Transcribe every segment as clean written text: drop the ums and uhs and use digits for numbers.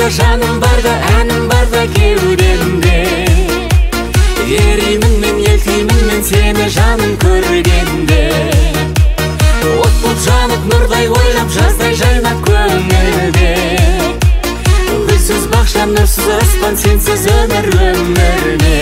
барда, жаным барда, әнім барда кеудемде. Еримін мен, елтеймін мен сені жаным көргенде. От боп жанып нұрдай ойлап, жаздай жайнап көңілде. Гүлсіз бақша, нұрсыз аспан, сенсіз өмір өмірме.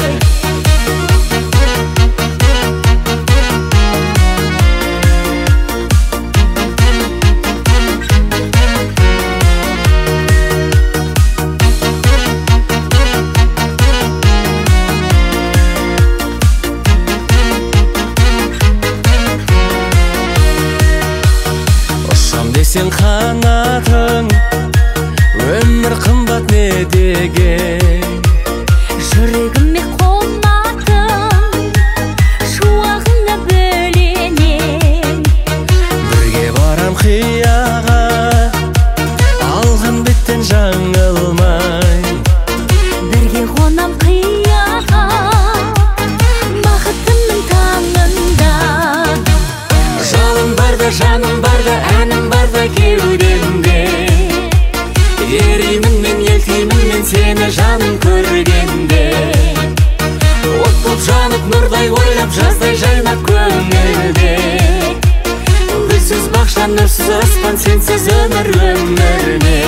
Сен қанатың, өмір қымбат не деген. Жүрегіме қонатын, шуағыңа бөленем. Бірге барам қияға, алған беттен жаңылмай. Бірге қонам қияға, бақытымның таңында. Жалын барда, жаным барда, әнім барда кеудемде. Еримін мен, елтеймін мен сені жаным көргенде. От боп жанып нұрдай ойлап, жаздай жайнап көңілде. Гүлсіз бақша, нұрсыз аспан, сенсіз өмір өмірме.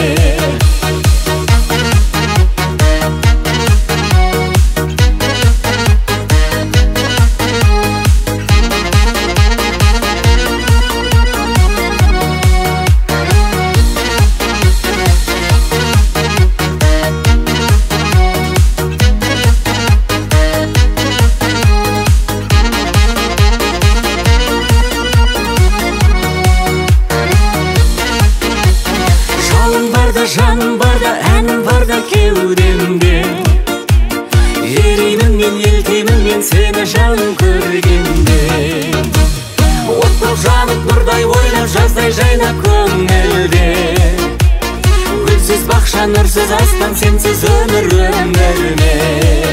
Жаным барда, әнім барда кеудемде. Еримін мен, елтеймін мен сені жаным көргенде. От боп жанып нұрдай ойлап, жаздай жайнап көңілде. Гүлсіз бақша, нұрсыз аспан, сенсіз өмір өмірме.